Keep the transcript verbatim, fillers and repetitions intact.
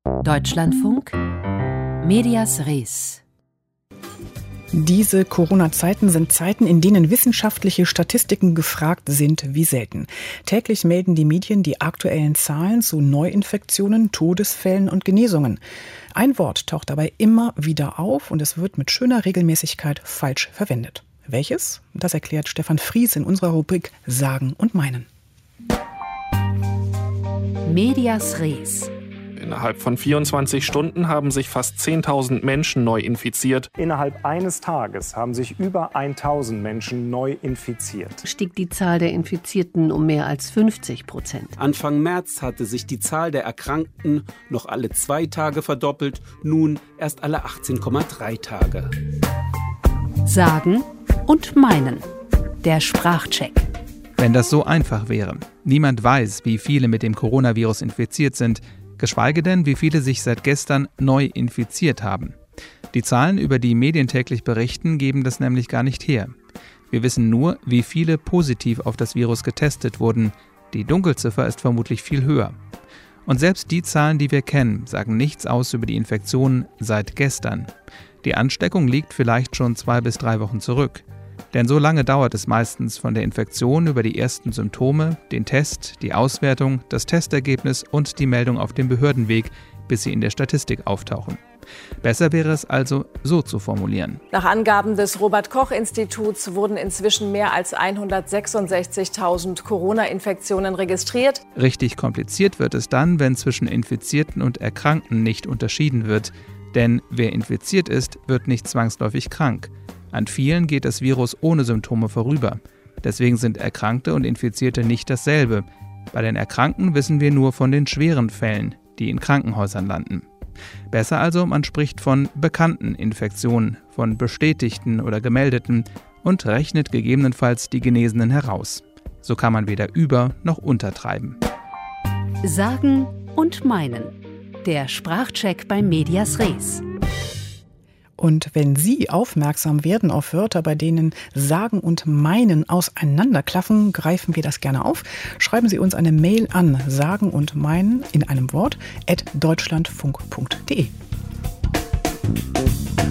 Deutschlandfunk Medias Res. Diese Corona-Zeiten sind Zeiten, in denen wissenschaftliche Statistiken gefragt sind wie selten. Täglich melden die Medien die aktuellen Zahlen zu Neuinfektionen, Todesfällen und Genesungen. Ein Wort taucht dabei immer wieder auf und es wird mit schöner Regelmäßigkeit falsch verwendet. Welches? Das erklärt Stefan Fries in unserer Rubrik Sagen und Meinen. Medias Res. Innerhalb von vierundzwanzig Stunden haben sich fast zehntausend Menschen neu infiziert. Innerhalb eines Tages haben sich über tausend Menschen neu infiziert. Stieg die Zahl der Infizierten um mehr als fünfzig Prozent. Anfang März hatte sich die Zahl der Erkrankten noch alle zwei Tage verdoppelt, nun erst alle achtzehn Komma drei Tage. Sagen und Meinen. Der Sprachcheck. Wenn das so einfach wäre. Niemand weiß, wie viele mit dem Coronavirus infiziert sind, geschweige denn, wie viele sich seit gestern neu infiziert haben. Die Zahlen, über die Medien täglich berichten, geben das nämlich gar nicht her. Wir wissen nur, wie viele positiv auf das Virus getestet wurden. Die Dunkelziffer ist vermutlich viel höher. Und selbst die Zahlen, die wir kennen, sagen nichts aus über die Infektionen seit gestern. Die Ansteckung liegt vielleicht schon zwei bis drei Wochen zurück. Denn so lange dauert es meistens von der Infektion über die ersten Symptome, den Test, die Auswertung, das Testergebnis und die Meldung auf dem Behördenweg, bis sie in der Statistik auftauchen. Besser wäre es also, so zu formulieren. Nach Angaben des Robert-Koch-Instituts wurden inzwischen mehr als hundertsechsundsechzigtausend Corona-Infektionen registriert. Richtig kompliziert wird es dann, wenn zwischen Infizierten und Erkrankten nicht unterschieden wird. Denn wer infiziert ist, wird nicht zwangsläufig krank. An vielen geht das Virus ohne Symptome vorüber. Deswegen sind Erkrankte und Infizierte nicht dasselbe. Bei den Erkrankten wissen wir nur von den schweren Fällen, die in Krankenhäusern landen. Besser also, man spricht von bekannten Infektionen, von bestätigten oder gemeldeten und rechnet gegebenenfalls die Genesenen heraus. So kann man weder über- noch untertreiben. Sagen und Meinen. Der Sprachcheck bei Medias Res. Und wenn Sie aufmerksam werden auf Wörter, bei denen Sagen und Meinen auseinanderklaffen, greifen wir das gerne auf. Schreiben Sie uns eine Mail an sagen und meinen in einem Wort at deutschlandfunk punkt de.